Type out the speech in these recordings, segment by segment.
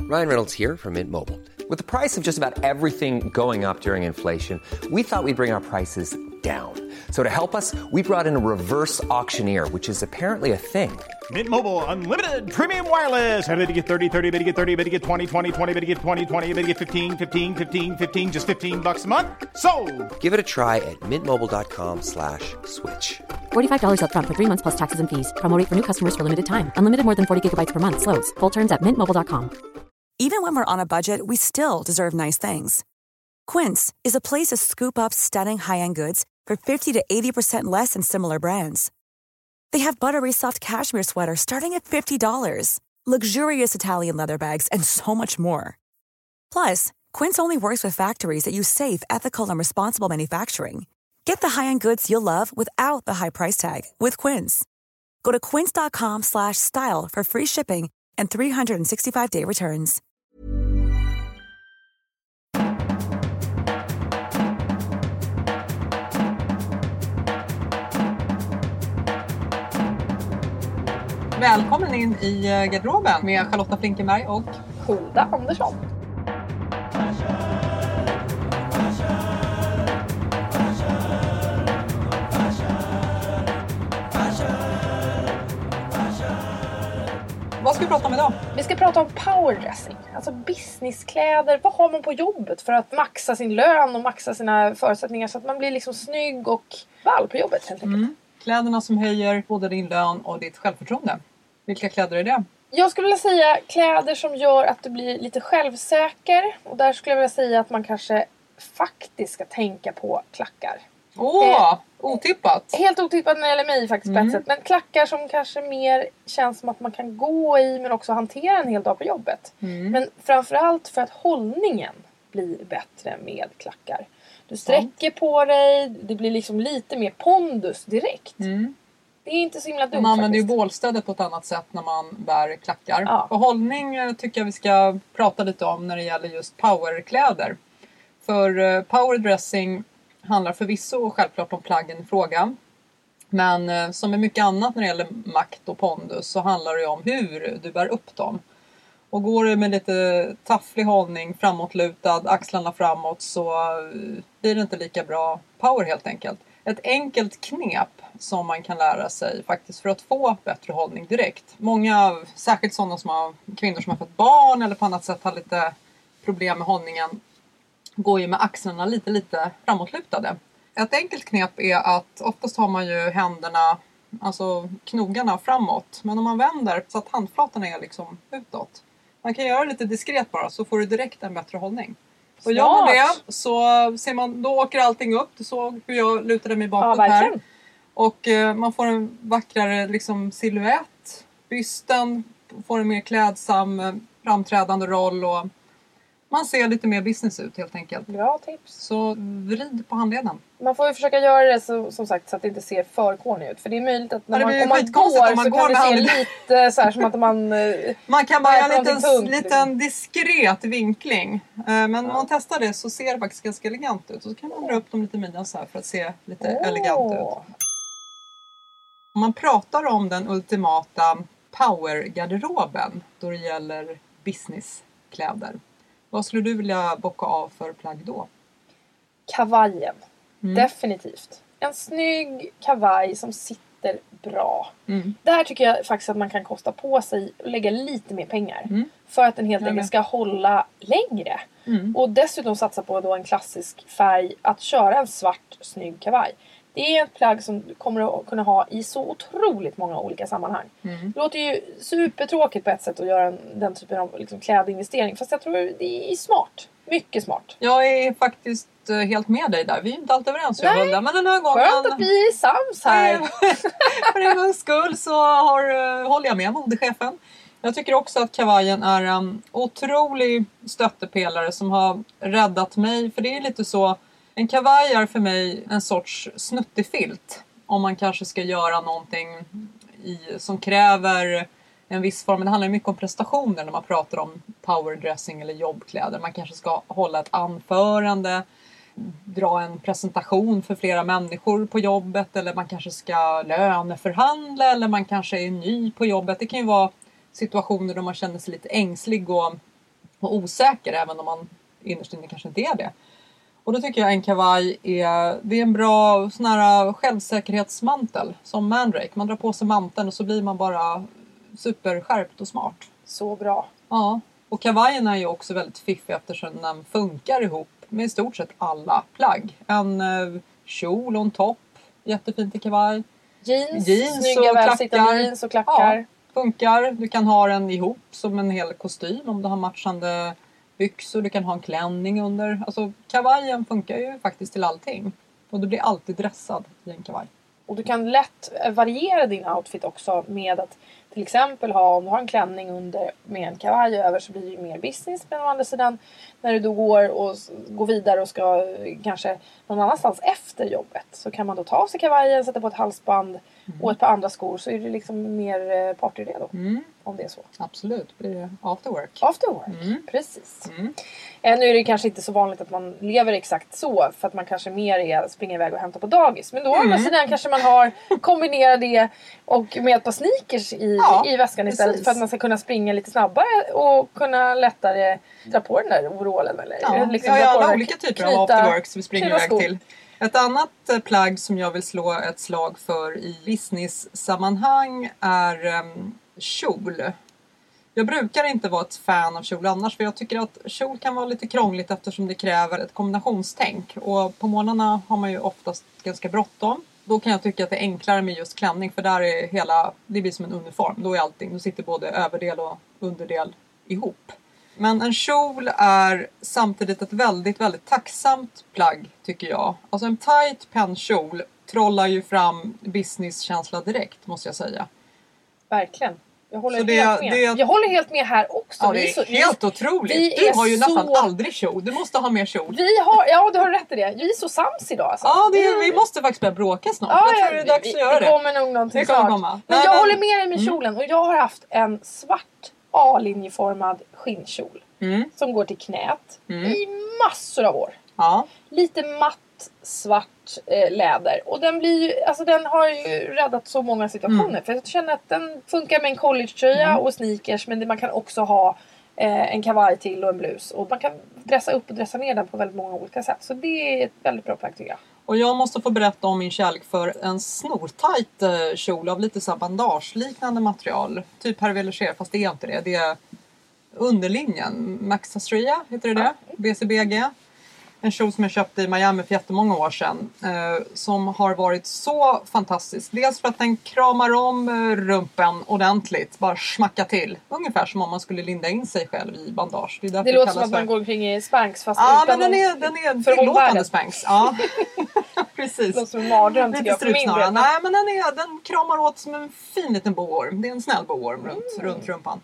Ryan Reynolds here from Mint Mobile. With the price of just about everything going up during inflation, we thought we'd bring our prices down. So to help us, we brought in a reverse auctioneer, which is apparently a thing. Mint Mobile Unlimited Premium Wireless. How to get 30, 30, bit to get 30, bit to get 20, 20, 20, bit to get 20, 20, bit to get 15, 15, 15, 15, just $15 a month? Sold! Give it a try at mintmobile.com/switch. $45 up front for 3 months plus taxes and fees. Promo rate for new customers for limited time. Unlimited more than 40 gigabytes per month. Slows full terms at mintmobile.com. Even when we're on a budget, we still deserve nice things. Quince is a place to scoop up stunning high-end goods for 50 to 80% less than similar brands. They have buttery soft cashmere sweaters starting at $50, luxurious Italian leather bags, and so much more. Plus, Quince only works with factories that use safe, ethical, and responsible manufacturing. Get the high-end goods you'll love without the high price tag with Quince. Go to quince.com/style for free shipping and 365-day returns. Välkommen in i garderoben med Charlotta Flinkenberg och Hulda Andersson. Vad ska vi prata om idag? Vi ska prata om powerdressing, alltså businesskläder. Vad har man på jobbet för att maxa sin lön och maxa sina förutsättningar så att man blir liksom snygg och ball på jobbet helt enkelt. Kläderna som höjer både din lön och ditt självförtroende. Vilka kläder är det? Jag skulle vilja säga kläder som gör att du blir lite självsäker. Och där skulle jag vilja säga att man kanske faktiskt ska tänka på klackar. Otippat. Helt otippat när det gäller mig faktiskt på ett sätt. Men klackar som kanske mer känns som att man kan gå i men också hantera en hel dag på jobbet. Men framförallt för att hållningen blir bättre med klackar. Du sträcker på dig, det blir liksom lite mer pondus direkt. Det är inte så himla dumt. Man använder ju bålstödet på ett annat sätt när man bär klackar. Ja. Och hållning tycker jag vi ska prata lite om när det gäller just powerkläder. För powerdressing handlar förvisso självklart om plaggen i fråga. Men som med mycket annat när det gäller makt och pondus så handlar det om hur du bär upp dem. Och går du med lite tafflig hållning, framåtlutad, axlarna framåt så blir det inte lika bra power helt enkelt. Ett enkelt knep som man kan lära sig faktiskt för att få bättre hållning direkt. Många, särskilt sådana som har kvinnor som har fått barn eller på annat sätt har lite problem med hållningen, går ju med axlarna lite framåtlutade. Ett enkelt knep är att oftast har man ju händerna, alltså knogarna framåt. Men om man vänder så att handflatorna är liksom utåt. Man kan göra lite diskret bara så får du direkt en bättre hållning. Och gör man det så ser man, då åker allting upp. Du såg hur jag lutade mig bakåt här. Och man får en vackrare liksom silhuett. Bysten får en mer klädsam framträdande roll och man ser lite mer business ut helt enkelt. Bra tips. Så vrid på handleden. Man får ju försöka göra det så, som sagt så att det inte ser för corny ut. För det är möjligt att när om man går så kan det se lite så här som att man kan bara göra en liten diskret vinkling. Men om man testar det så ser det faktiskt ganska elegant ut. Och så kan man dra upp dem lite midjan så här för att se lite elegant ut. Om man pratar om den ultimata power-garderoben då det gäller businesskläder. Vad skulle du vilja bocka av för plagg då? Kavajen. Definitivt. En snygg kavaj som sitter bra. Där tycker jag faktiskt att man kan kosta på sig och lägga lite mer pengar. För att den helt enkelt ska hålla längre. Och dessutom satsa på då en klassisk färg. Att köra en svart snygg kavaj. Det är ett plagg som du kommer att kunna ha i så otroligt många olika sammanhang. Det låter ju supertråkigt på ett sätt att göra den typen av liksom klädinvestering. Fast jag tror det är smart. Mycket smart. Jag är faktiskt helt med dig där. Vi är inte alltid överens. Men den här gången... Skönt att vi är sams här. För en gångs skull så håller jag med modechefen. Jag tycker också att kavajen är en otrolig stöttepelare som har räddat mig. För det är lite så... En kavaj är för mig en sorts snuttefilt. Om man kanske ska göra någonting som kräver en viss form. Men det handlar mycket om prestationer när man pratar om powerdressing eller jobbkläder. Man kanske ska hålla ett anförande, dra en presentation för flera människor på jobbet. Eller man kanske ska löneförhandla eller man kanske är ny på jobbet. Det kan ju vara situationer där man känner sig lite ängslig och och osäker, även om man innerst inne kanske inte är det. Och då tycker jag en kavaj det är en bra sån här självsäkerhetsmantel som Mandrake. Man drar på sig manteln och så blir man bara superskärpt och smart. Så bra. Ja, och kavajen är ju också väldigt fiffig eftersom den funkar ihop med i stort sett alla plagg. En kjol och en topp, jättefint i kavaj. Jeans snygga välsittande jeans och klackar. Ja, funkar. Du kan ha den ihop som en hel kostym om du har matchande byxor. Du kan ha en klänning under. Alltså kavajen funkar ju faktiskt till allting. Och du blir alltid dressad i en kavaj. Och du kan lätt variera din outfit också med att till exempel om du har en klänning under med en kavaj över så blir det ju mer business. Men å andra sidan när du då går vidare och ska kanske någon annanstans efter jobbet så kan man då ta av sig kavajen, sätta på ett halsband och ett par andra skor så är det liksom mer partyredo. Om det är så. Absolut, det blir after work. After work, precis. Nu är det kanske inte så vanligt att man lever exakt så för att man kanske mer springer iväg och hämtar på dagis. Men då å andra sidan kanske man har kombinerat det och med ett par sneakers i väskan istället precis. För att man ska kunna springa lite snabbare och kunna lättare dra på den där overallen. Eller liksom vi har alla olika typer av after work som vi springer iväg till. Ett annat plagg som jag vill slå ett slag för i business-sammanhang är kjol. Jag brukar inte vara ett fan av kjol annars för jag tycker att kjol kan vara lite krångligt eftersom det kräver ett kombinationstänk. Och på morgnarna har man ju oftast ganska bråttom. Då kan jag tycka att det är enklare med just klänning för där är det blir som en uniform. Då är allting, då sitter både överdel och underdel ihop. Men en kjol är samtidigt ett väldigt, väldigt tacksamt plagg tycker jag. Alltså en tight pennkjol trollar ju fram businesskänsla direkt måste jag säga. Verkligen. Jag håller helt med här också. Ja, det är helt otroligt. Du har ju nästan aldrig kjol. Du måste ha mer kjol. Du har rätt i det. Vi är så sams idag. Alltså. Ja, vi måste faktiskt börja bråka snart. Jag tror det är dags att göra det. Det kommer nog någonting snart. Men jag håller med dig med kjolen. Och jag har haft en svart A-linjeformad skinnkjol. Som går till knät i massor av år. Ja. Lite matt svart läder. Och den har ju räddat så många situationer. För jag känner att den funkar med en collegetröja och sneakers. Men man kan också ha en kavaj till och en blus. Och man kan dressa upp och dressa ner den på väldigt många olika sätt. Så det är ett väldigt bra plagg tycker jag. Och jag måste få berätta om min kärlek för en snortajt kjol av lite så bandageliknande material. Typ Hervé Leger, fast det är inte det. Det är underlinjen. Max Astria heter det. BCBG. En kjol som jag köpte i Miami för jättemånga år sedan. Som har varit så fantastisk. Dels för att den kramar om rumpen ordentligt. Bara smacka till. Ungefär som om man skulle linda in sig själv i bandage. Det låter som att man går omkring i Spanx. Fast men den är tillåtande Spanx. Ja, precis. Det låter som en mardröm tycker jag för min del. Nej, men den kramar åt som en fin liten boorm. Det är en snäll boorm runt rumpan.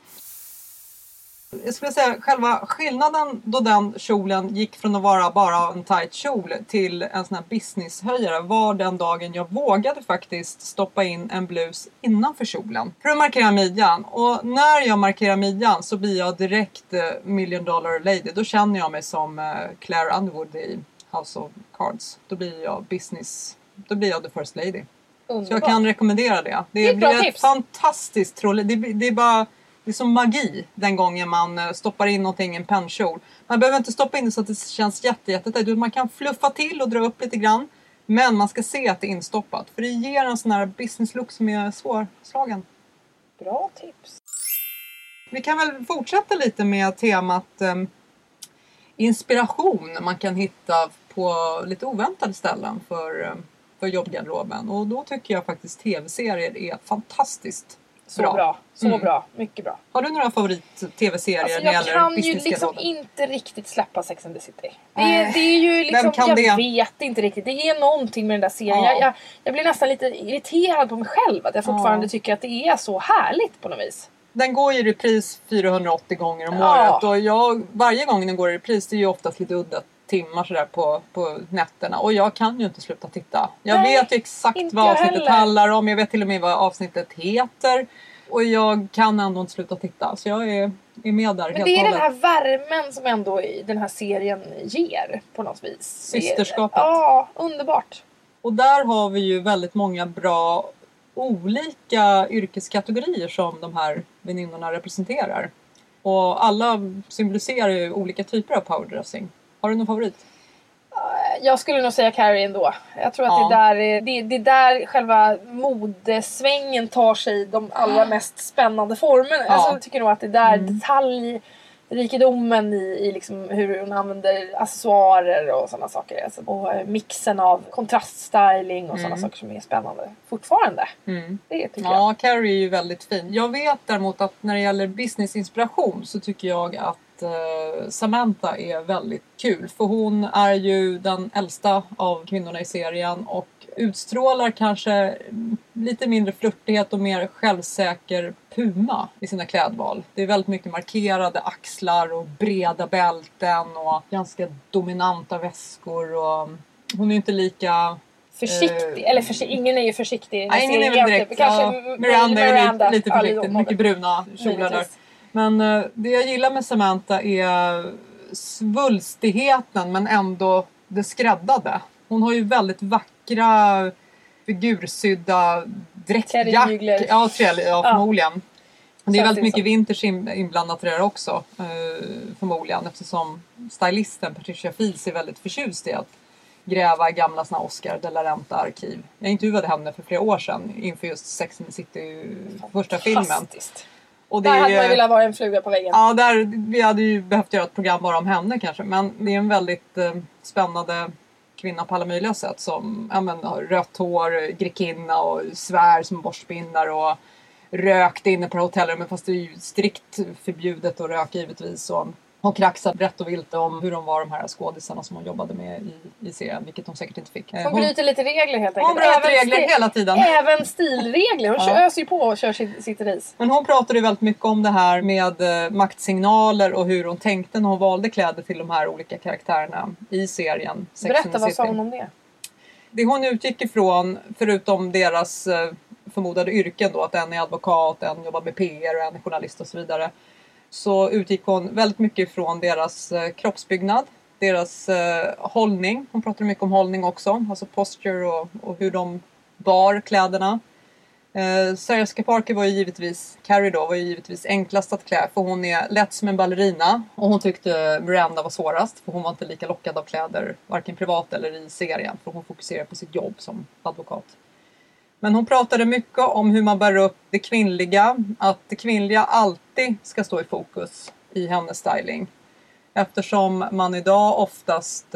Jag skulle säga själva skillnaden då den kjolen gick från att vara bara en tight kjol till en sån här businesshöjare var den dagen jag vågade faktiskt stoppa in en blus innanför kjolen för att markera midjan. Och när jag markerar midjan så blir jag direkt million dollar lady. Då känner jag mig som Claire Underwood i House of Cards. Då blir jag the first lady. Underbar. Så jag kan rekommendera det. Det blir ett fantastiskt trolleri. Det är som magi den gången man stoppar in någonting i en pennkjol. Man behöver inte stoppa in det så att det känns jättetätt. Man kan fluffa till och dra upp lite grann. Men man ska se att det är instoppat. För det ger en sån här business look som är svårslagen. Bra tips. Vi kan väl fortsätta lite med temat inspiration. Man kan hitta på lite oväntade ställen för jobbgarderoben. Och då tycker jag faktiskt tv-serier är fantastiskt. Så bra. Mycket bra. Har du några favorit-tv-serier när det gäller jag kan ju liksom inte riktigt släppa Sex and the City. Det är ju liksom, jag vet inte riktigt. Det är någonting med den där serien. Ja. Jag blir nästan lite irriterad på mig själv att jag fortfarande tycker att det är så härligt på något vis. Den går i repris 480 gånger om året. Och varje gång den går i repris, det är ju oftast lite udda timmar sådär på nätterna. Och jag kan ju inte sluta titta. Jag vet exakt vad avsnittet handlar om. Jag vet till och med vad avsnittet heter. Och jag kan ändå inte sluta titta. Så jag är med där. Men det är den här värmen som ändå den här serien ger på något vis. Systerskapet. Ja, underbart. Och där har vi ju väldigt många bra olika yrkeskategorier som de här väninnorna representerar. Och alla symboliserar ju olika typer av powerdressing. Har du någon favorit? Jag skulle nog säga Carrie ändå. Jag tror att det är där själva modesvängen tar sig de allra mest spännande formerna. Alltså, jag tycker nog att det är där detaljrikedomen i liksom hur hon använder accessoarer och sådana saker. Alltså, och mixen av kontraststyling och sådana saker som är spännande fortfarande. Det tycker jag. Ja, Carrie är ju väldigt fin. Jag vet däremot att när det gäller businessinspiration så tycker jag att Samantha är väldigt kul. För hon är ju den äldsta av kvinnorna i serien och utstrålar kanske lite mindre flörtighet och mer självsäker puma i sina klädval. Det är väldigt mycket markerade axlar och breda bälten och ganska dominanta väskor. Och hon är inte lika... Försiktig, eller ingen är ju försiktig. Nej, ingen är väl direkt. Kanske Miranda är lite försiktig, mycket bruna kjolar där. Men det jag gillar med Samantha är svulstigheten men ändå det skräddade. Hon har ju väldigt vackra figursydda dräktjack. Ja, förmodligen. Det är väldigt mycket vinters inblandat i det också. Förmodligen eftersom stylisten Patricia Fields är väldigt förtjust i att gräva gamla såna Oscar de la Renta-arkiv. Jag intervjuade henne för flera år sedan inför just Sex and the City första filmen. Och det där hade man velat vara en fluga på väggen. Ja, vi hade ju behövt göra ett program bara om henne kanske. Men det är en väldigt spännande kvinna på alla möjliga sätt. Som har rött hår, grekinna och svär som borstbindar och rökt inne på hotellrummet. Fast det är ju strikt förbjudet att röka givetvis. Och hon kraxade rätt och vilt om hur de var de här skådisarna som hon jobbade med i serien. Vilket hon säkert inte fick. Hon bryter lite regler helt enkelt. Hon bryter regler hela tiden. Även stilregler. Hon öser ju på och kör sitt race. Men hon pratade väldigt mycket om det här med maktsignaler och hur hon tänkte när hon valde kläder till de här olika karaktärerna i serien. Berätta, vad sa hon om det? Det hon utgick ifrån, förutom deras förmodade yrken då, att en är advokat, en jobbar med PR och en är journalist och så vidare. Så utgick hon väldigt mycket från deras kroppsbyggnad, deras hållning. Hon pratade mycket om hållning också, alltså posture och hur de bar kläderna. Sarah Jessica Parker Carrie var ju givetvis enklast att klä, för hon är lätt som en ballerina. Och hon tyckte Miranda var svårast, för hon var inte lika lockad av kläder, varken privat eller i serien. För hon fokuserar på sitt jobb som advokat. Men hon pratade mycket om hur man bär upp det kvinnliga. Att det kvinnliga alltid ska stå i fokus i hennes styling. Eftersom man idag oftast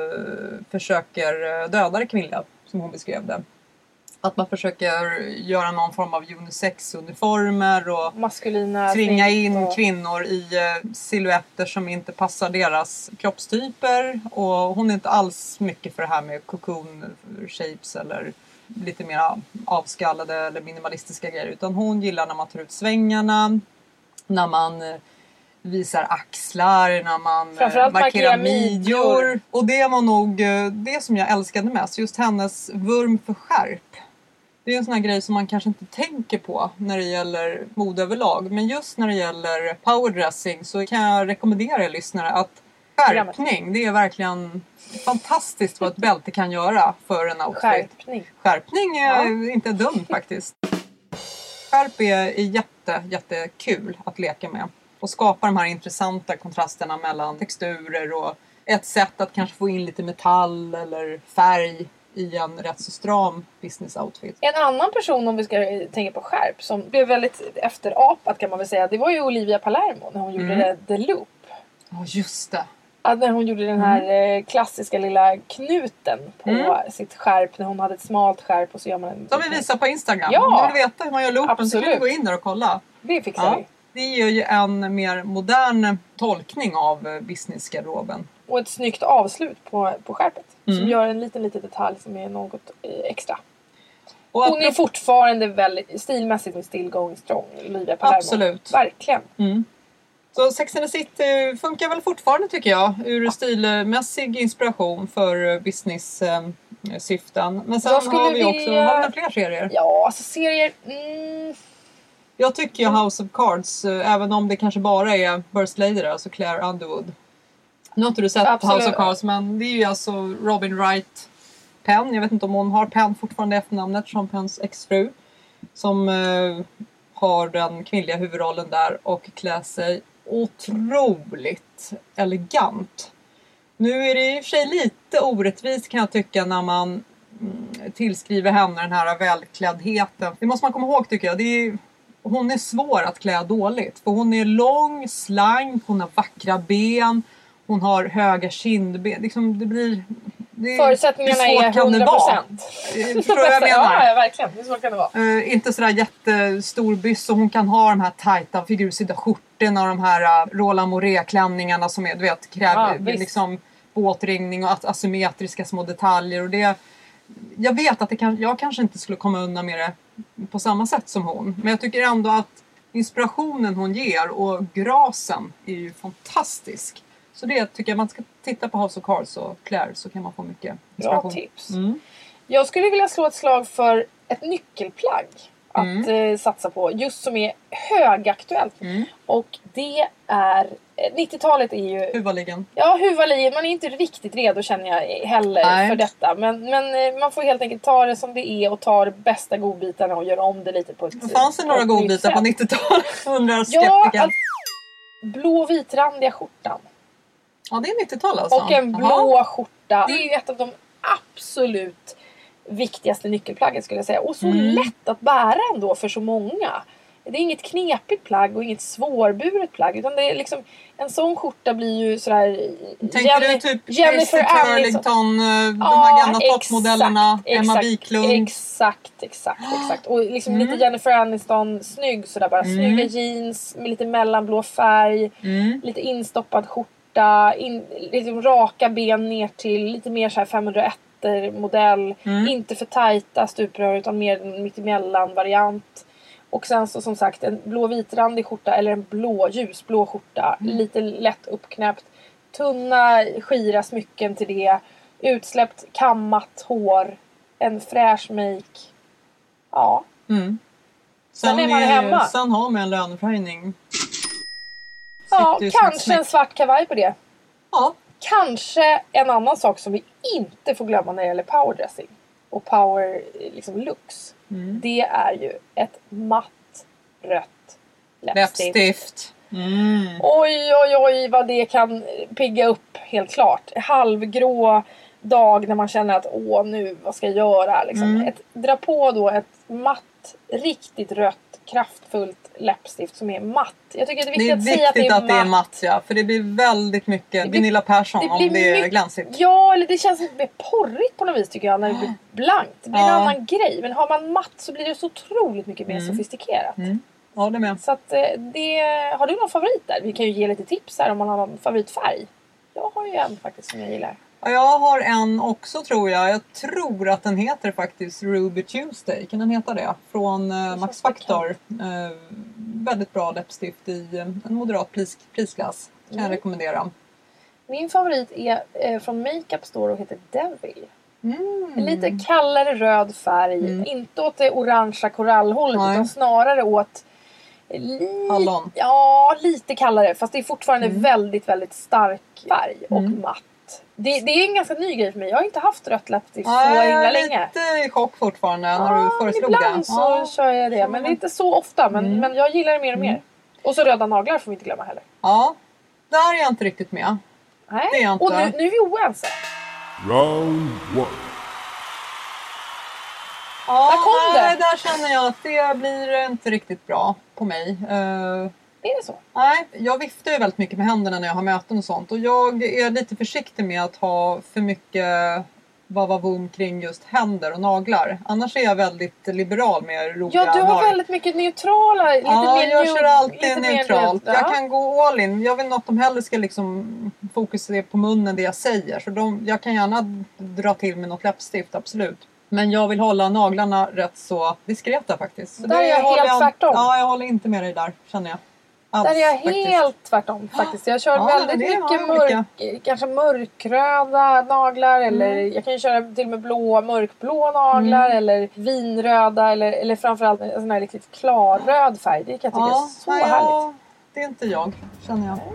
försöker döda det kvinnliga, som hon beskrev det. Att man försöker göra någon form av unisex-uniformer och maskulina tvinga in kvinnor i silhuetter som inte passar deras kroppstyper. Och hon är inte alls mycket för det här med cocoon shapes eller lite mer avskallade eller minimalistiska grejer. Utan hon gillar när man tar ut svängarna, när man visar axlar, när man markerar midjor. Och det var nog det som jag älskade mest. Just hennes vurm för skärp. Det är en sån här grej som man kanske inte tänker på när det gäller mode överlag. Men just när det gäller powerdressing så kan jag rekommendera er lyssnare att skärpning, det är verkligen fantastiskt vad ett bälte kan göra för en outfit. Skärpning är inte dumt faktiskt. Skärp är jättekul att leka med. Och skapa de här intressanta kontrasterna mellan texturer och ett sätt att kanske få in lite metall eller färg i en rätt så stram business outfit. En annan person, om vi ska tänka på skärp, som blev väldigt efterapat kan man väl säga, det var ju Olivia Palermo när hon gjorde The Loop. Ja, just det. När hon gjorde den här klassiska lilla knuten på sitt skärp, när hon hade ett smalt skärp och så gör man en... Som vi visar på Instagram. Ja, om du vill veta hur man gör loopen så kan du gå in där och kolla. Det fixar vi. Det ger ju en mer modern tolkning av businessgarderoben. Och ett snyggt avslut på skärpet. Som gör en liten detalj som är något extra. Och hon är fortfarande väldigt stilmässigt still going strong. Olivia Palermo. Absolut. Verkligen. Så Sex and the City funkar väl fortfarande tycker jag. Ur stilmässig inspiration för business-syften. Men sen har vi också har vi fler serier. Ja, alltså serier... Jag tycker ju House of Cards, även om det kanske bara är First Lady där, alltså Claire Underwood. Nu har inte du sett House of Cards, men det är ju alltså Robin Wright Penn. Jag vet inte om hon har Penn fortfarande efternamnet, Sean Penns exfru. Som har den kvinnliga huvudrollen där och klär sig otroligt elegant. Nu är det i och för sig lite orättvist kan jag tycka när man tillskriver henne den här välkläddheten. Det måste man komma ihåg tycker jag. Hon är svår att klä dåligt. För hon är lång, slank, hon har vackra ben, hon har höga kindben. Liksom förutsättningarna är 100%. Förstår jag menar? Ja, verkligen. Så kan det vara. Inte sådär jättestor byss och hon kan ha de här tajta figursydda skjortorna och de här Roland Moret-klänningarna som är, du vet, kräver liksom båtringning och asymmetriska små detaljer. Och det, jag vet att jag kanske inte skulle komma undan med det på samma sätt som hon. Men jag tycker ändå att inspirationen hon ger och grasen är ju fantastisk. Så det tycker jag man ska titta på House of Cards och Claire så kan man få mycket inspiration. Bra tips. Jag skulle vilja slå ett slag för ett nyckelplagg att satsa på. Just som är högaktuellt. Och det är... 90-talet är ju... Huvaligen. Ja, huvaligen. Man är inte riktigt redo känner jag heller för detta. Men man får helt enkelt ta det som det är och ta de bästa godbitarna och göra om det lite på ett... Fanns det några godbitar på 90-talet? Undrar skeptiker. Blå-vitrandiga skjortan. Ja, det är 90-tal alltså. Och en blå skjorta. Det är ju ett av de absolut viktigaste nyckelplaggen skulle jag säga. Och så lätt att bära ändå för så många. Det är inget knepigt plagg och inget svårburet plagg. Utan det är liksom, en sån skjorta blir ju sådär... Tänker du typ Jennifer Turlington, de här gamla toppmodellerna, Emma Wiklund? Exakt. Och liksom lite Jennifer Aniston snygg sådär bara. Snygga jeans med lite mellanblå färg. Lite instoppad skjorta. Liksom raka ben ner till lite mer såhär 501-modell. Inte för tajta stuprör utan mer mittemellan variant. Och sen så som sagt en blå-vitrandig skjorta eller en ljusblå skjorta. Lite lätt uppknäppt. Tunna skira smycken till det. Utsläppt kammat hår. En fräsch make. Ja. Sen är man hemma. Sen har man en löneförhöjning. Ja, kanske en svart kavaj på det. Ja. Kanske en annan sak som vi inte får glömma när det gäller powerdressing. Och power liksom looks. Det är ju ett matt rött läppstift. Oj vad det kan pigga upp helt klart. Halvgrå dag när man känner att nu vad ska jag göra liksom. Dra på då ett matt, riktigt rött, kraftfullt läppstift som är matt. Jag tycker det är viktigt att säga att det är matt. Ja, för det blir väldigt mycket Gunilla Persson om det är glansigt. Ja, eller det känns lite mer porrigt på något vis tycker jag när det blir blankt. Det blir en annan grej. Men har man matt så blir det så otroligt mycket mer sofistikerat. Ja, det med. Så att har du någon favorit där? Vi kan ju ge lite tips här om man har någon favoritfärg. Jag har ju en faktiskt som jag gillar. Ja, jag har en också tror jag. Jag tror att den heter faktiskt Ruby Tuesday. Kan den heta det? Från Max Factor. Väldigt bra läppstift i en moderat prisklass. Kan jag rekommendera. Min favorit är från Makeup Store och heter Devil. En lite kallare röd färg. Inte åt det orangea korallhållet utan snarare åt hallon. Ja, lite kallare. Fast det är fortfarande väldigt, väldigt stark färg och matt. Det är en ganska ny grej för mig. Jag har inte haft rött läppstift så himla länge. Jag är lite i chock fortfarande när du föreslog det. Ibland så kör jag det. Men det är inte så ofta. Men jag gillar det mer och mer. Och så röda naglar får vi inte glömma heller. Ja, där är jag inte riktigt med. Nej. Det är jag inte. Och nu är vi oense. Round 1. Ja, där kom det. Där känner jag att det blir inte riktigt bra på mig. Är det så? Nej, jag viftar ju väldigt mycket med händerna när jag har möten och sånt. Och jag är lite försiktig med att ha för mycket vavavum kring just händer och naglar. Annars är jag väldigt liberal med roliga naglar. Ja, du har väldigt mycket neutrala. Lite mer jag kör alltid neutralt. Ja. Jag kan gå all in. Jag vill inte att de heller ska liksom fokusera på munnen det jag säger. Så jag kan gärna dra till med något läppstift, absolut. Men jag vill hålla naglarna rätt så diskreta faktiskt. Så där är jag helt tvärtom. Ja, jag håller inte med dig där, känner jag. Där är jag helt tvärtom faktiskt. Jag kör väldigt mycket kanske mörkröda naglar. Eller jag kan ju köra till och med mörkblå naglar. Eller vinröda. Eller framförallt en sån här riktigt klarröd färg. Det kan jag tycka är så härligt. Det är inte jag, känner jag.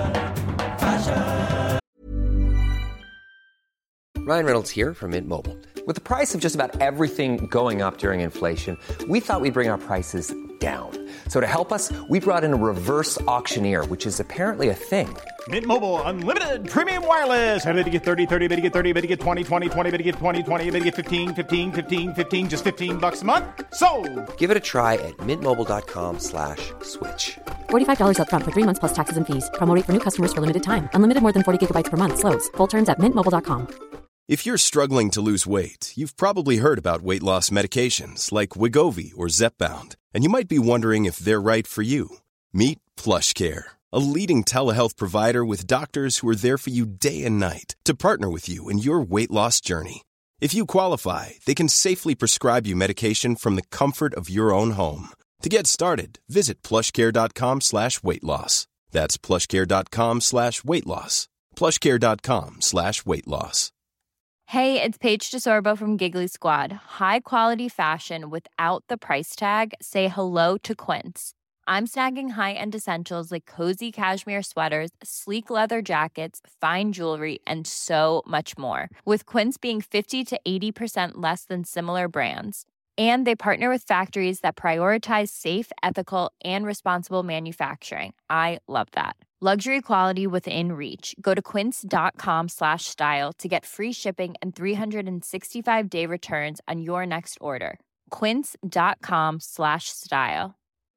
Ryan Reynolds here from Mint Mobile. With the price of just about everything going up during inflation, we thought we'd bring our prices down. So to help us, we brought in a reverse auctioneer, which is apparently a thing. Mint Mobile Unlimited Premium Wireless. Ready to get 30, 30, bit to get 30, bit to get 20, 20, 20, bit to get 20, 20, bit to get 15, 15, 15, 15, just $15 a month? Sold! Give it a try at mintmobile.com/switch. $45 up front for 3 months plus taxes and fees. Promo rate for new customers for limited time. Unlimited more than 40 gigabytes per month. Slows full terms at mintmobile.com. If you're struggling to lose weight, you've probably heard about weight loss medications like Wegovy or Zepbound, and you might be wondering if they're right for you. Meet PlushCare, a leading telehealth provider with doctors who are there for you day and night to partner with you in your weight loss journey. If you qualify, they can safely prescribe you medication from the comfort of your own home. To get started, visit plushcare.com/weightloss. That's plushcare.com/weightloss. plushcare.com/weightloss. Hey, it's Paige DeSorbo from Giggly Squad. High quality fashion without the price tag. Say hello to Quince. I'm snagging high-end essentials like cozy cashmere sweaters, sleek leather jackets, fine jewelry, and so much more. With Quince being 50 to 80% less than similar brands. And they partner with factories that prioritize safe, ethical, and responsible manufacturing. I love that. Luxury quality within reach. Go to quince.com/style to get free shipping and 365-day returns on your next order. Quince.com/style.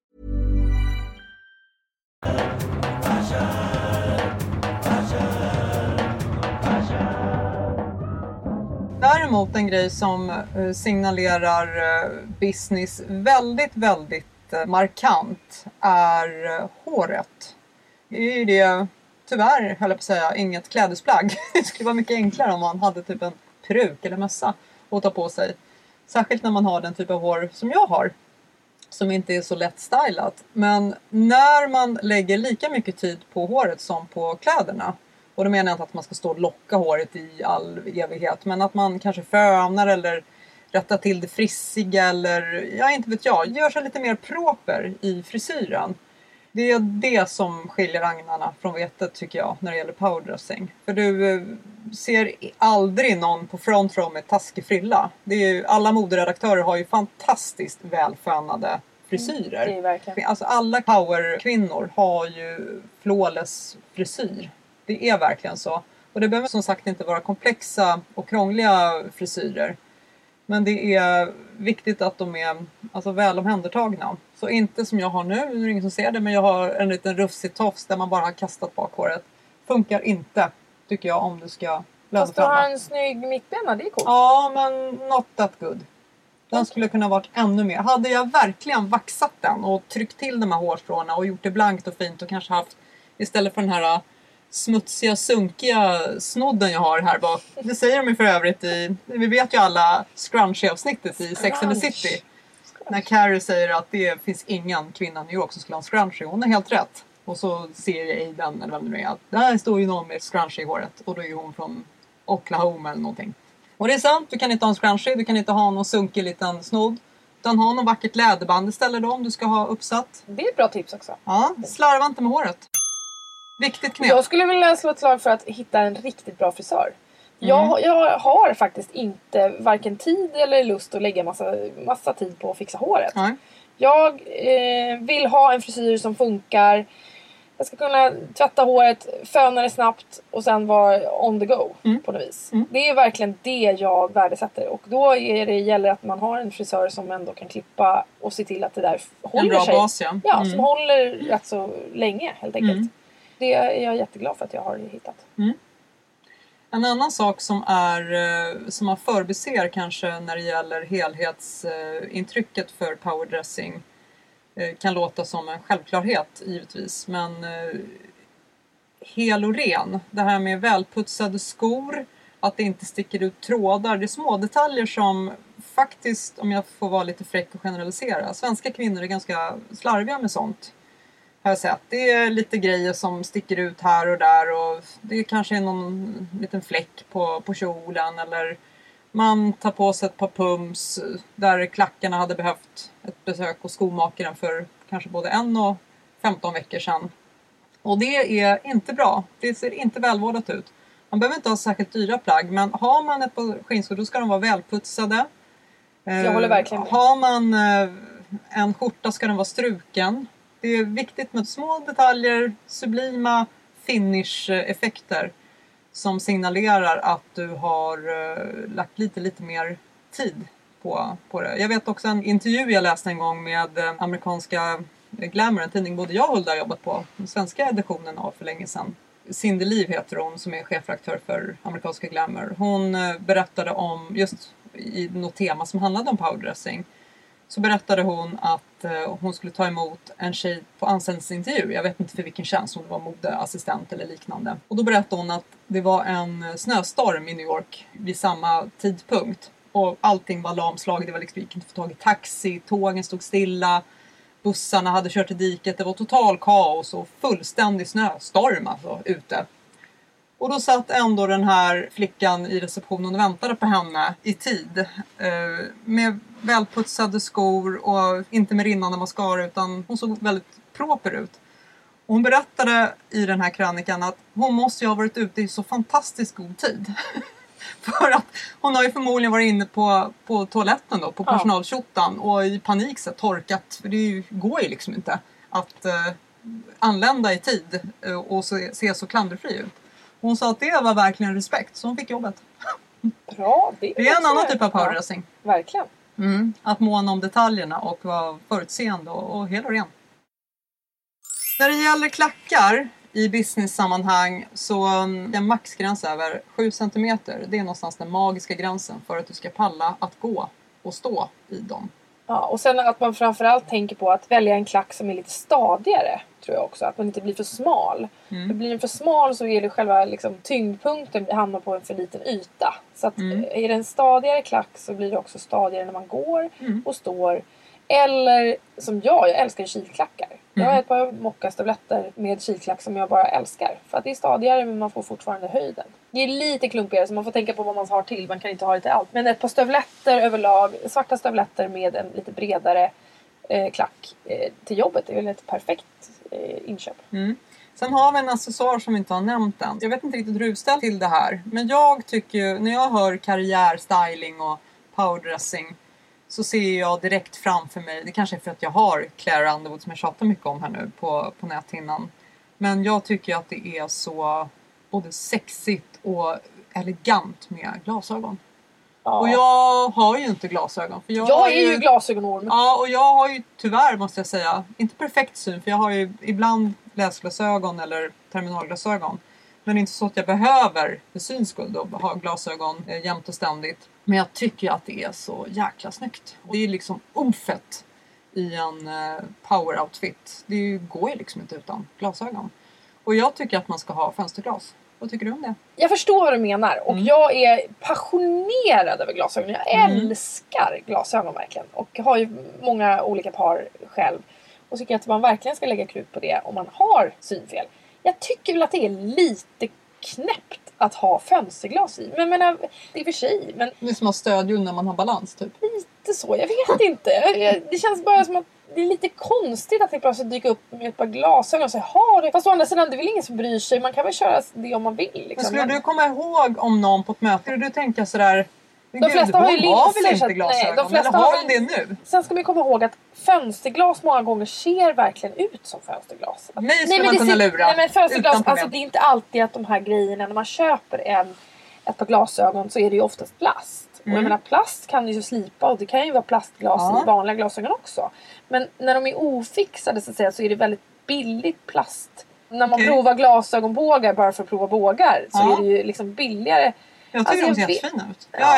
Däremot en grej som signalerar business väldigt, väldigt markant är håret. Det är ju det, tyvärr, höll jag på att säga, inget klädesplagg. Det skulle vara mycket enklare om man hade typ en peruk eller mössa att ta på sig. Särskilt när man har den typ av hår som jag har. Som inte är så lätt stylat. Men när man lägger lika mycket tid på håret som på kläderna. Och då menar jag inte att man ska stå och locka håret i all evighet. Men att man kanske fönar eller rättar till det frissiga. Eller, ja inte vet jag, gör sig lite mer proper i frisyren. Det är det som skiljer agnarna från vetet tycker jag när det gäller powerdressing. För du ser aldrig någon på front row med taskig frilla. Det är ju, alla moderedaktörer har ju fantastiskt välfönade frisyrer. Det är verkligen. Alltså alla powerkvinnor har ju flawless frisyr. Det är verkligen så. Och det behöver som sagt inte vara komplexa och krångliga frisyrer. Men det är viktigt att de är alltså, väl omhändertagna. Så inte som jag har nu, det är ingen som ser det, men jag har en liten rufsig tofs där man bara har kastat bak håret. Funkar inte, tycker jag, om du ska lösa. Fast du har en snygg mittbena, det är coolt. Ja, men not that good. Den skulle kunna varit ännu mer. Hade jag verkligen vaxat den och tryckt till de här hårstråna och gjort det blankt och fint och kanske haft, istället för den här smutsiga, sunkiga snodden jag har här bak. Det säger de ju för övrigt i, vi vet ju alla scrunchie-avsnittet i Sex and the City. När Carrie säger att det finns ingen kvinna i New York som skulle ha en scrunchie. Hon är helt rätt. Och så ser jag Aiden, eller vem det nu är, att där står ju någon med scrunchie i håret. Och då är hon från Oklahoma eller någonting. Och det är sant, du kan inte ha en scrunchie, du kan inte ha någon sunkig liten snodd. Utan ha någon vackert läderband istället då, om du ska ha uppsatt. Det är ett bra tips också. Ja, slarva inte med håret. Viktigt knep. Jag skulle vilja slå ett slag för att hitta en riktigt bra frisör. Jag har faktiskt inte varken tid eller lust att lägga massa tid på att fixa håret. Nej. Jag vill ha en frisyr som funkar. Jag ska kunna tvätta håret, föna det snabbt och sen vara on the go på något vis. Det är verkligen det jag värdesätter. Och då gäller det att man har en frisör som ändå kan klippa och se till att det där håller en bra sig. bas, ja. Ja, som håller rätt så länge helt enkelt. Det är jag jätteglad för att jag har hittat. En annan sak som man förbiser kanske när det gäller helhetsintrycket för powerdressing kan låta som en självklarhet givetvis. Men hel och ren, det här med välputsade skor, att det inte sticker ut trådar, det är små detaljer som faktiskt, om jag får vara lite fräck och generalisera, svenska kvinnor är ganska slarviga med sånt. Har jag sett. Det är lite grejer som sticker ut här och där och det kanske är någon liten fläck på kjolen eller man tar på sig ett par pumps där klackarna hade behövt ett besök hos skomakaren för kanske både 1 och 15 veckor sedan. Och det är inte bra. Det ser inte välvårdat ut. Man behöver inte ha särskilt dyra plagg, men har man ett par skinnskor då ska de vara välputsade. Jag håller verkligen med. Har man en skjorta ska den vara struken. Det är viktigt med små detaljer, sublima finish-effekter som signalerar att du har lagt lite mer tid på det. Jag vet också en intervju jag läste en gång med amerikanska Glamour, en tidning både jag och Hulda har jobbat på, den svenska editionen av för länge sedan. Cindy Liv heter hon, som är chefredaktör för amerikanska Glamour. Hon berättade om, just i något tema som handlade om powerdressing, så berättade hon att hon skulle ta emot en tjej på anställningsintervju. Jag vet inte för vilken tjänst, om det var modeassistent eller liknande. Och då berättade hon att det var en snöstorm i New York vid samma tidpunkt. Och allting var lamslaget, det var liksom, gick inte få tag i taxi, tågen stod stilla, bussarna hade kört i diket, det var total kaos och fullständig snöstorm alltså, ute. Och då satt ändå den här flickan i receptionen och väntade på henne i tid. Med välputsade skor och inte med rinnande mascara, utan hon såg väldigt proper ut. Och hon berättade i den här krönikan att hon måste ju ha varit ute i så fantastiskt god tid. För att hon har ju förmodligen varit inne på toaletten då, på personaltjottan och i panik så torkat. För det går ju liksom inte att anlända i tid och se så klanderfri ut. Hon sa att det var verkligen respekt, så hon fick jobbet. Bra, det är en annan typ av powerdressing. Ja, verkligen. Att måna om detaljerna och vara förutseende och hel och ren. När det gäller klackar i business-sammanhang så är en maxgräns över 7 cm. Det är någonstans den magiska gränsen för att du ska palla att gå och stå i dem. Ja, och sen att man framförallt tänker på att välja en klack som är lite stadigare, tror jag också. Att man inte blir för smal. För blir den för smal så är det själva liksom, tyngdpunkten hamnar på en för liten yta. Så att är det en stadigare klack så blir det också stadigare när man går och står. Eller som jag älskar kilklackar. Jag har ett par mockastövletter med kilklack som jag bara älskar. För att det är stadigare men man får fortfarande höjden. Det är lite klumpigare så man får tänka på vad man har till. Man kan inte ha det till allt. Men ett par stövletter överlag, svarta stövletter med en lite bredare klack till jobbet är väl ett perfekt inköp. Sen har vi en accessoar som vi inte har nämnt än. Jag vet inte riktigt hur du ställer till det här. Men jag tycker, när jag hör karriärstyling och powerdressing, så ser jag direkt framför mig, det kanske är för att jag har Claire Underwood som jag tjatar mycket om här nu på näthinnan. Men jag tycker att det är så både sexigt och elegant med glasögon. Ja. Och jag har ju inte glasögon. För jag är ju glasögonorm. Ja, och jag har ju tyvärr, måste jag säga, inte perfekt syn. För jag har ju ibland läsglasögon eller terminalglasögon. Men inte så att jag behöver för syns skull då ha glasögon jämt och ständigt. Men jag tycker att det är så jäkla snyggt. Och det är liksom umfett i en power outfit. Det går ju liksom inte utan glasögon. Och jag tycker att man ska ha fönsterglas. Vad tycker du om det? Jag förstår vad du menar. Och jag är passionerad över glasögon. Jag älskar glasögon verkligen. Och har ju många olika par själv. Och tycker att man verkligen ska lägga krut på det om man har synfel. Jag tycker väl att det är lite knäppt att ha fönsterglas i. Men menar, det är för sig. Men det är som att stödja när man har balans typ. Lite så, jag vet inte. Det känns bara som att det är lite konstigt att det plötsligt dyker upp med ett par glasögon och säger, det. Fast å andra sidan, det är väl ingen som bryr sig. Man kan väl köra det om man vill. Liksom. Men skulle du komma ihåg om någon på ett möte? Skulle du tänka sådär, de flesta har ju linser, väl inte glasögon? De flesta eller har de det nu? Sen ska man komma ihåg att fönsterglas många gånger ser verkligen ut som fönsterglas. Nej, ska man kunna lura. Nej, men fönsterglas, alltså det är inte alltid att de här grejerna, när man köper ett par glasögon så är det ju oftast plast. Och jag menar, plast kan ju slipa och det kan ju vara plastglas i vanliga glasögon också. Men när de är ofixade så att säga, så är det väldigt billigt plast. När man provar glasögonbågar bara för att prova bågar så är det ju liksom billigare. Jag tycker de ser jättefina ut. Jag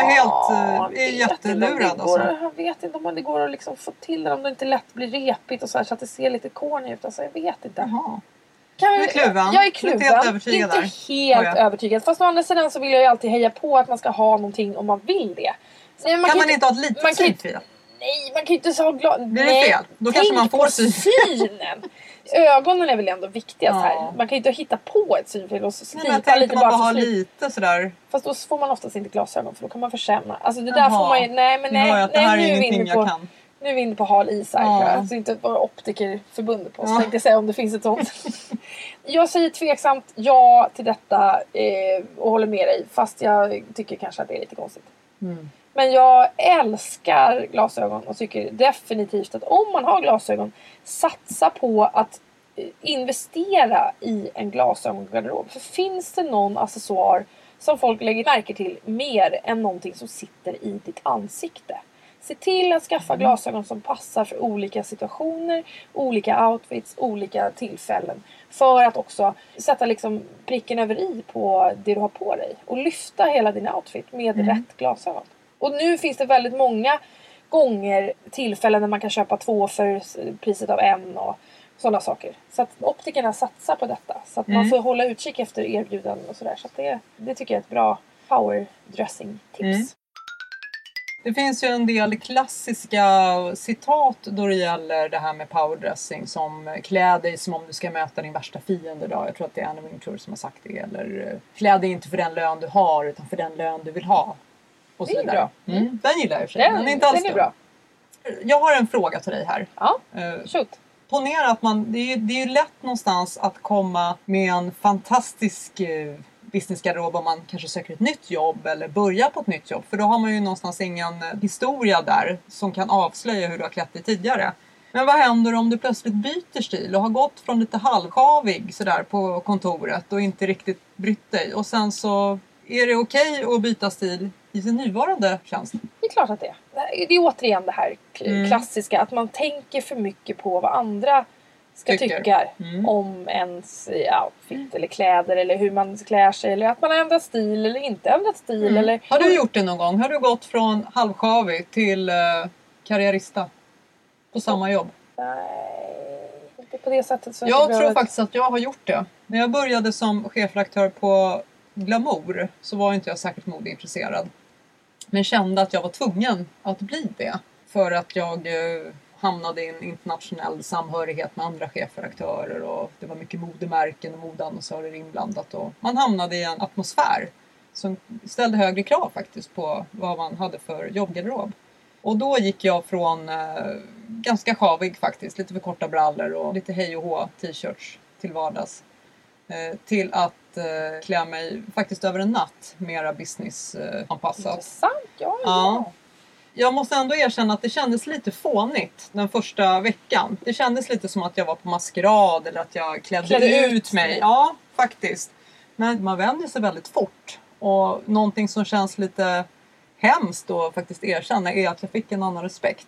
är jättelurad. Jag vet inte om det går att liksom få till det. Om det inte lätt blir repigt och så här, så att det ser lite corny ut. Alltså, jag vet inte. Jaha. Jag är kluven. Inte helt övertygad. Fast å andra sidan så vill jag ju alltid heja på att man ska ha någonting om man vill det. Så kan man inte ha ett litet synfel? Nej, man kan ju inte ha blir det fel? Då kanske man får synen. Ögonen är väl ändå viktigast här. Man kan ju inte hitta på ett synfel och slipa lite bara ha lite sådär. Fast då får man oftast inte glasögon för då kan man försämra. Alltså det där får man ju, nej det här är ingenting jag kan. Nu är vi inne på hal is här. Alltså inte bara optikerförbundet på oss. Tänkte säga om det finns ett sånt. Jag säger tveksamt ja till detta och håller med dig. Fast jag tycker kanske att det är lite konstigt. Men jag älskar glasögon och tycker definitivt att om man har glasögon, satsa på att investera i en glasögongarderob. För finns det någon accessoar som folk lägger märke till mer än någonting som sitter i ditt ansikte? Se till att skaffa glasögon som passar för olika situationer, olika outfits, olika tillfällen. För att också sätta liksom pricken över i på det du har på dig. Och lyfta hela din outfit med rätt glasögon. Och nu finns det väldigt många gånger tillfällen när man kan köpa 2 för priset av 1 och sådana saker. Så att optikerna satsar på detta. Så att man får hålla utkik efter erbjudanden och sådär. Så att det tycker jag är ett bra power dressing tips. Det finns ju en del klassiska citat då det gäller det här med powerdressing. Som klä dig som om du ska möta din värsta fiende idag. Jag tror att det är Anna Wintour som har sagt det. Eller klä dig inte för den lön du har utan för den lön du vill ha. Och så vidare. Den gillar jag för sig. Den är inte alls den är bra. Jag har en fråga till dig här. Ja, shoot. Ponera att det är ju lätt någonstans att komma med en fantastisk businessgarderob om man kanske söker ett nytt jobb eller börjar på ett nytt jobb. För då har man ju någonstans ingen historia där som kan avslöja hur du har klätt dig tidigare. Men vad händer om du plötsligt byter stil och har gått från lite halvkavig sådär på kontoret och inte riktigt brytt dig. Och sen så är det okej att byta stil i sin nuvarande tjänst? Det är klart att det är. Det är återigen det här klassiska att man tänker för mycket på vad andra ska tycka om ens outfit eller kläder eller hur man klär sig eller att man har ändrat stil eller inte ändrat stil. Eller... Har du gjort det någon gång? Har du gått från halvkavig till karriärista på samma jobb? Nej, inte på det sättet. Så jag tror faktiskt att jag har gjort det. När jag började som chefredaktör på Glamour så var inte jag särskilt modeintresserad. Men kände att jag var tvungen att bli det. För att jag hamnade i en internationell samhörighet med andra chefredaktörer. Och det var mycket modemärken och modeannonsörer inblandat. Och man hamnade i en atmosfär som ställde högre krav faktiskt på vad man hade för jobbgarderob. Och då gick jag från ganska sjavig faktiskt. Lite för korta brallor och lite hej och hå t-shirts till vardags. Till att klä mig faktiskt över en natt mera businessanpassat. Intressant, ja. Jag måste ändå erkänna att det kändes lite fånigt den första veckan. Det kändes lite som att jag var på maskerad eller att jag klädde ut mig. Ja, faktiskt. Men man vänjer sig väldigt fort. Och någonting som känns lite hemskt att faktiskt erkänna är att jag fick en annan respekt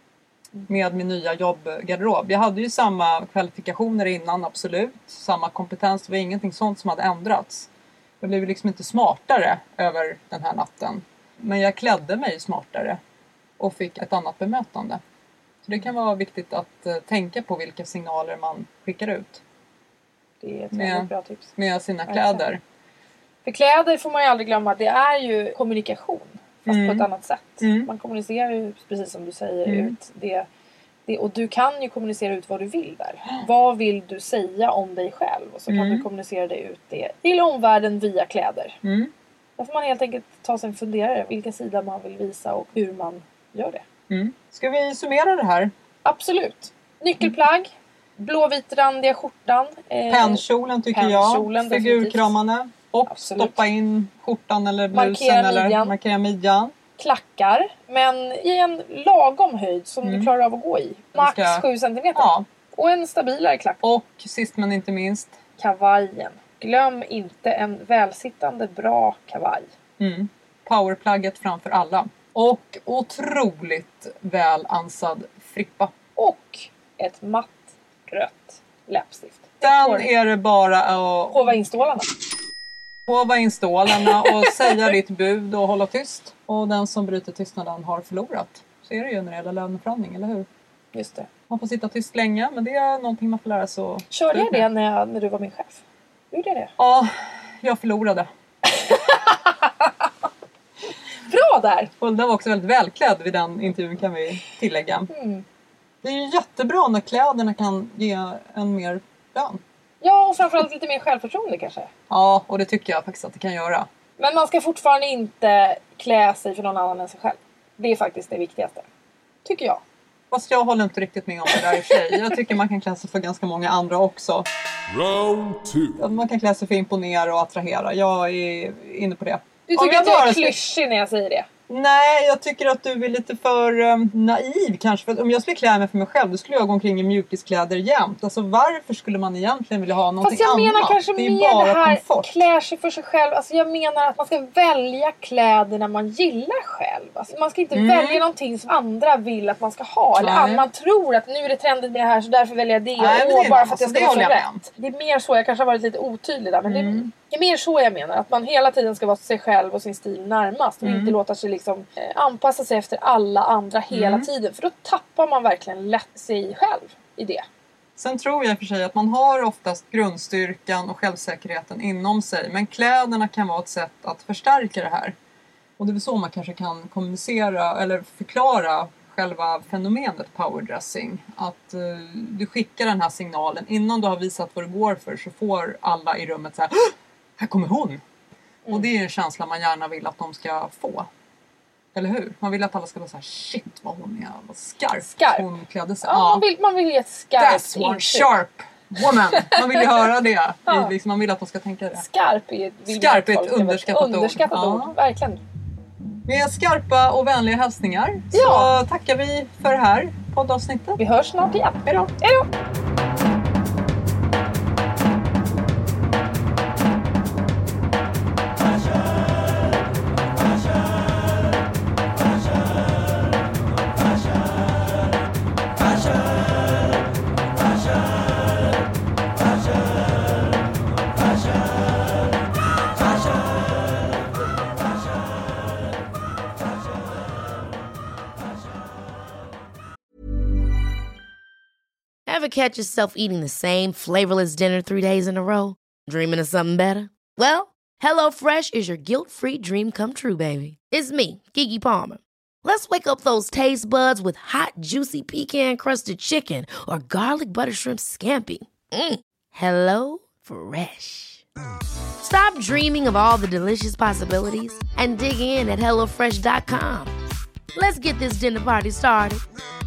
med min nya jobbgarderob. Jag hade ju samma kvalifikationer innan, absolut. Samma kompetens, det var ingenting sånt som hade ändrats. Jag blev liksom inte smartare över den här natten. Men jag klädde mig smartare och fick ett annat bemötande. Så det kan vara viktigt att tänka på vilka signaler man skickar ut. Det är ett väldigt bra tips. Med sina kläder. För kläder får man ju aldrig glömma, det är ju kommunikation. Fast på ett annat sätt. Man kommunicerar ju, precis som du säger, ut det. Och du kan ju kommunicera ut vad du vill där. Vad vill du säga om dig själv? Och så kan du kommunicera det ut det till omvärlden via kläder. Då får man helt enkelt ta sig en funderare vilka sidor man vill visa och hur man gör det. Ska vi summera det här? Absolut. Nyckelplagg, blåvitrandiga skjortan. Pennkjolen tycker jag. Figurkramande. Och absolut. Stoppa in skjortan eller blusen eller markera midjan. Klackar, men i en lagom höjd som du klarar av att gå i. Max 7 cm. Ja. Och en stabilare klack. Och sist men inte minst, kavajen. Glöm inte en välsittande bra kavaj. Powerplagget framför alla. Och otroligt väl ansad frippa. Och ett matt rött läppstift. Sen är det bara att hova in stålarna. Hova in stålarna och säga ditt bud och hålla tyst. Och den som bryter tystnaden har förlorat. Så är det ju när det gäller löneförhandling, eller hur? Just det. Man får sitta tyst länge, men det är någonting man får lära sig att... Körde jag det när du var min chef? Gjorde jag det? Ja, jag förlorade. Bra där! Och den var också väldigt välklädd vid den intervjun, kan vi tillägga. Det är ju jättebra när kläderna kan ge en mer lön. Ja, och framförallt lite mer självförtroende kanske. Ja, och det tycker jag faktiskt att det kan göra. Men man ska fortfarande inte klä sig för någon annan än sig själv. Det är faktiskt det viktigaste. Tycker jag. Fast jag håller inte riktigt med om det där i sig. Jag tycker man kan klä sig för ganska många andra också. Round 2. Man kan klä sig för att imponera och attrahera. Jag är inne på det. Du tycker att jag är klyschig när jag säger det? Nej, jag tycker att du är lite för naiv kanske. För att om jag skulle klä mig för mig själv, då skulle jag gå omkring i mjukiskläder jämt. Alltså varför skulle man egentligen vilja ha någonting annat? Fast jag menar kanske det är mer bara det här komfort. klär sig för sig själv. Alltså jag menar att man ska välja kläderna man gillar själv. Alltså man ska inte välja någonting som andra vill att man ska ha. Eller att man tror att nu är det trendigt med det här så därför väljer jag det. Nej, bara för att jag ska vara så rätt. Det är mer så, jag kanske har varit lite otydlig där. Men det är mer så jag menar. Att man hela tiden ska vara sig själv och sin stil närmast. Och inte låta sig liksom anpassa sig efter alla andra hela tiden. För då tappar man verkligen lätt sig själv i det. Sen tror jag för sig att man har oftast grundstyrkan och självsäkerheten inom sig. Men kläderna kan vara ett sätt att förstärka det här. Och det är så man kanske kan kommunicera eller förklara själva fenomenet powerdressing. Att du skickar den här signalen. Innan du har visat vad du går för så får alla i rummet så här kommer hon. Och det är en känsla man gärna vill att de ska få. Eller hur? Man vill att alla ska vara så här, shit vad hon är, vad skarp hon klädde sig. Ja, man vill ge ett skarpt That's one sharp woman. Man vill ju höra det. Liksom, man vill att de ska tänka det. Skarp är ett underskattat ord. Verkligen. Med skarpa och vänliga hälsningar så tackar vi för det här poddavsnittet. Vi hörs snart igen. Hej då. Hej då. Ever catch yourself eating the same flavorless dinner 3 days in a row? Dreaming of something better? Well, HelloFresh is your guilt-free dream come true, baby. It's me, Keke Palmer. Let's wake up those taste buds with hot, juicy pecan-crusted chicken or garlic butter shrimp scampi. Hello Fresh. Stop dreaming of all the delicious possibilities and dig in at HelloFresh.com. Let's get this dinner party started.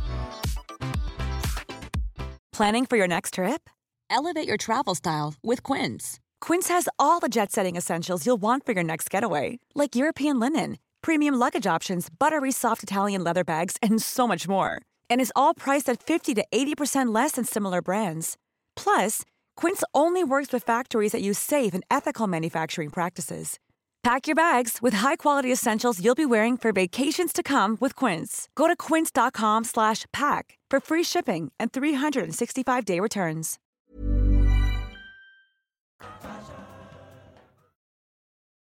Planning for your next trip? Elevate your travel style with Quince. Quince has all the jet-setting essentials you'll want for your next getaway, like European linen, premium luggage options, buttery soft Italian leather bags, and so much more. And is all priced at 50 to 80% less than similar brands. Plus, Quince only works with factories that use safe and ethical manufacturing practices. Pack your bags with high-quality essentials you'll be wearing for vacations to come with Quince. Go to quince.com/pack for free shipping and 365-day returns.